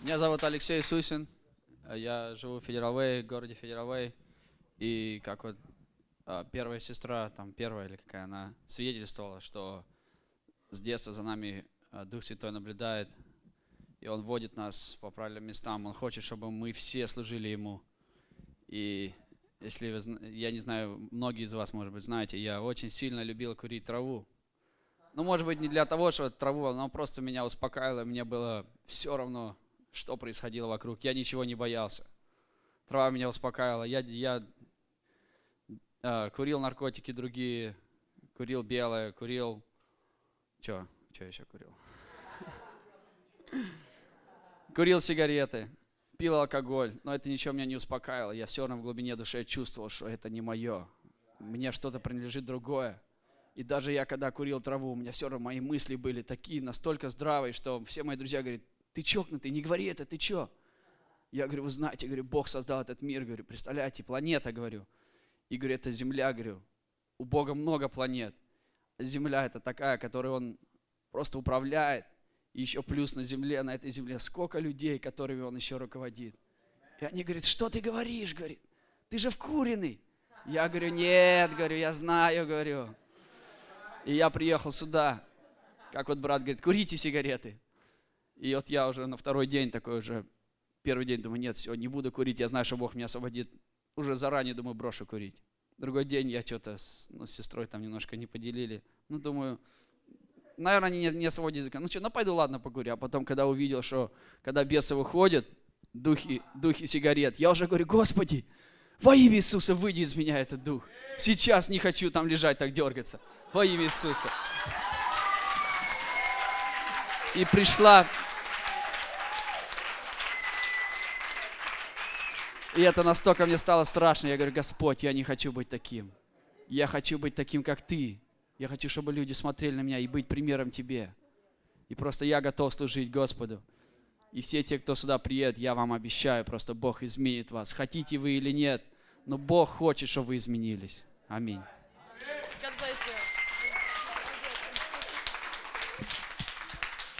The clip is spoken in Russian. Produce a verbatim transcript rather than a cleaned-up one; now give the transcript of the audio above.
Меня зовут Алексей Сусин. Я живу в Федерал-Вэй, в городе Федерал-Вэй. И как вот а, первая сестра, там первая или какая, она свидетельствовала, что с детства за нами а, Дух Святой наблюдает. И Он водит нас по правильным местам. Он хочет, чтобы мы все служили Ему. И если вы, зна- я не знаю, многие из вас, может быть, знаете, я очень сильно любил курить траву. Ну, может быть, не для того, что траву, но просто меня успокаивало, мне было все равно, что происходило вокруг. Я ничего не боялся. Трава меня успокаивала. Я, я э, курил наркотики другие, курил белое, курил... Че? Че еще курил? Курил сигареты, пил алкоголь, но это ничего меня не успокаивало. Я все равно в глубине души чувствовал, что это не мое. Мне что-то принадлежит другое. И даже я, когда курил траву, у меня все равно мои мысли были такие, настолько здравые, что все мои друзья говорят: ты чокнутый, не говори это, ты че? Я говорю: вы знаете, говорю, Бог создал этот мир, говорю, представляете, планета, говорю. И говорю, это Земля, говорю, у Бога много планет. Земля это такая, которой Он просто управляет. И еще плюс на Земле, на этой Земле, сколько людей, которыми Он еще руководит. И они говорят: что ты говоришь, говорит, ты же вкуренный. Я говорю: нет, говорю, я знаю, говорю. И я приехал сюда, как вот брат говорит: курите сигареты. И вот я уже на второй день такой уже, первый день думаю: нет, все, не буду курить, я знаю, что Бог меня освободит. Уже заранее думаю, брошу курить. Другой день я что-то с, ну, с сестрой там немножко не поделили. Ну, думаю, наверное, они не, не освободят языка. Ну что, ну пойду, ладно, покурю. А потом, когда увидел, что когда бесы выходят, духи, духи сигарет, я уже говорю: Господи, во имя Иисуса выйди из меня этот дух. Сейчас не хочу там лежать, так дергаться. Во имя Иисуса. И пришла... И это настолько мне стало страшно. Я говорю: Господь, я не хочу быть таким. Я хочу быть таким, как Ты. Я хочу, чтобы люди смотрели на меня и быть примером Тебе. И просто я готов служить Господу. И все те, кто сюда приедет, я вам обещаю, просто Бог изменит вас. Хотите вы или нет, но Бог хочет, чтобы вы изменились. Аминь. God bless you.